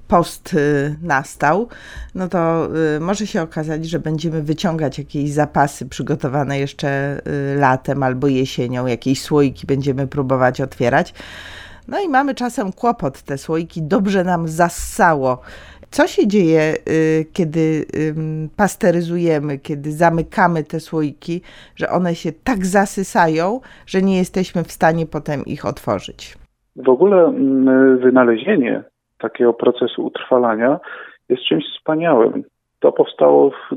post nastał, no to może się okazać, że będziemy wyciągać jakieś zapasy przygotowane jeszcze latem albo jesienią, jakieś słoiki będziemy próbować otwierać. No i mamy czasem kłopot, te słoiki dobrze nam zassało. Co się dzieje, kiedy pasteryzujemy, kiedy zamykamy te słoiki, że one się tak zasysają, że nie jesteśmy w stanie potem ich otworzyć? W ogóle wynalezienie takiego procesu utrwalania jest czymś wspaniałym. To powstało w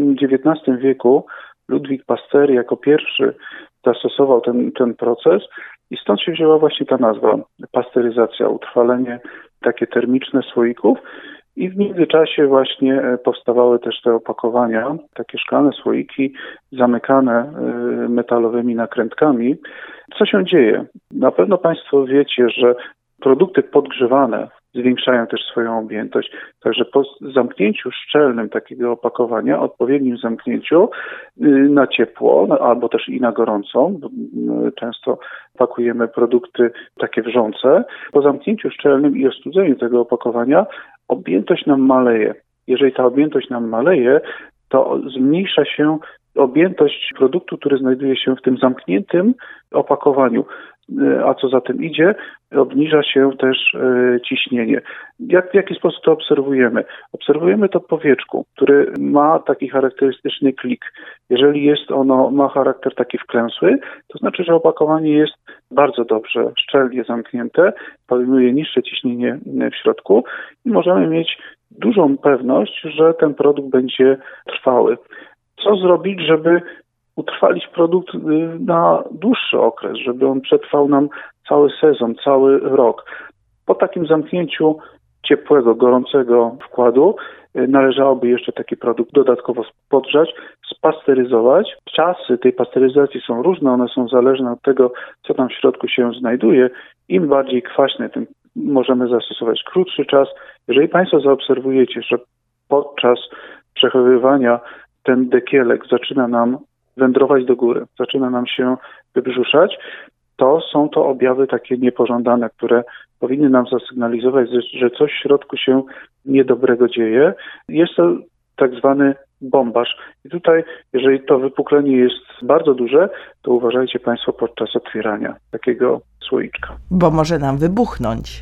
XIX wieku. Ludwik Pasteur jako pierwszy zastosował ten proces i stąd się wzięła właśnie ta nazwa pasteryzacja, utrwalenie takie termiczne słoików. I w międzyczasie właśnie powstawały też te opakowania, takie szklane słoiki zamykane metalowymi nakrętkami. Co się dzieje? Na pewno Państwo wiecie, że produkty podgrzewane zwiększają też swoją objętość. Także po zamknięciu szczelnym takiego opakowania, odpowiednim zamknięciu na ciepło albo też i na gorącą, bo często pakujemy produkty takie wrzące, po zamknięciu szczelnym i ostudzeniu tego opakowania objętość nam maleje. Jeżeli ta objętość nam maleje, to zmniejsza się objętość produktu, który znajduje się w tym zamkniętym opakowaniu. A co za tym idzie, obniża się też ciśnienie. W jaki sposób to obserwujemy? Obserwujemy to po wieczku, który ma taki charakterystyczny klik. Jeżeli ma charakter taki wklęsły, to znaczy, że opakowanie jest bardzo dobrze, szczelnie zamknięte, pojmuje niższe ciśnienie w środku i możemy mieć dużą pewność, że ten produkt będzie trwały. Co zrobić, żeby utrwalić produkt na dłuższy okres, żeby on przetrwał nam cały sezon, cały rok? Po takim zamknięciu ciepłego, gorącego wkładu należałoby jeszcze taki produkt dodatkowo podgrzać, spasteryzować. Czasy tej pasteryzacji są różne, one są zależne od tego, co tam w środku się znajduje. Im bardziej kwaśne, tym możemy zastosować krótszy czas. Jeżeli Państwo zaobserwujecie, że podczas przechowywania ten dekielek zaczyna nam wędrować do góry, zaczyna nam się wybrzuszać, to są to objawy takie niepożądane, które powinny nam zasygnalizować, że coś w środku się niedobrego dzieje. Jest to tak zwany bombaż. I tutaj, jeżeli to wypuklenie jest bardzo duże, to uważajcie Państwo podczas otwierania takiego słoiczka. Bo może nam wybuchnąć.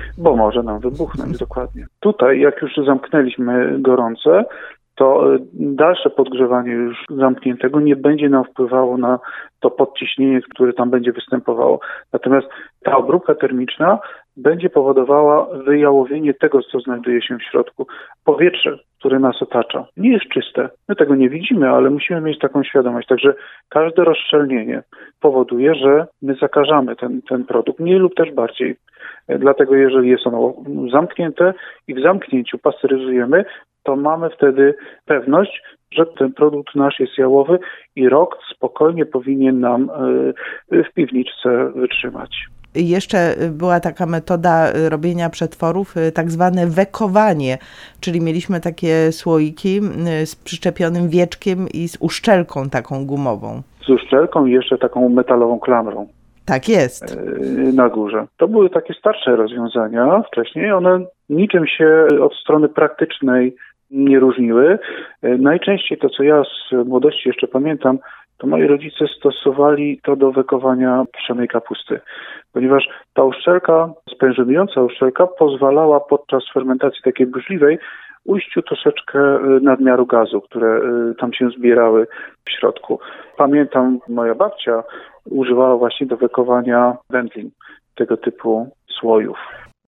Dokładnie. Tutaj, jak już zamknęliśmy gorące, to dalsze podgrzewanie już zamkniętego nie będzie nam wpływało na to podciśnienie, które tam będzie występowało. Natomiast ta obróbka termiczna będzie powodowała wyjałowienie tego, co znajduje się w środku. Powietrze, które nas otacza, nie jest czyste. My tego nie widzimy, ale musimy mieć taką świadomość. Także każde rozszczelnienie powoduje, że my zakażamy ten produkt, mniej lub też bardziej. Dlatego jeżeli jest ono zamknięte i w zamknięciu pasteryzujemy, to mamy wtedy pewność, że ten produkt nasz jest jałowy i rok spokojnie powinien nam w piwniczce wytrzymać. Jeszcze była taka metoda robienia przetworów, tak zwane wekowanie, czyli mieliśmy takie słoiki z przyczepionym wieczkiem i z uszczelką taką gumową. Z uszczelką i jeszcze taką metalową klamrą. Tak jest. Na górze. To były takie starsze rozwiązania wcześniej. One niczym się od strony praktycznej nie różniły. Najczęściej to, co ja z młodości jeszcze pamiętam, to moi rodzice stosowali to do wekowania pszennej kapusty, ponieważ ta uszczelka, sprężynująca uszczelka pozwalała podczas fermentacji takiej burzliwej ujściu troszeczkę nadmiaru gazu, które tam się zbierały w środku. Pamiętam, moja babcia używała właśnie do wekowania wędlin, tego typu słojów.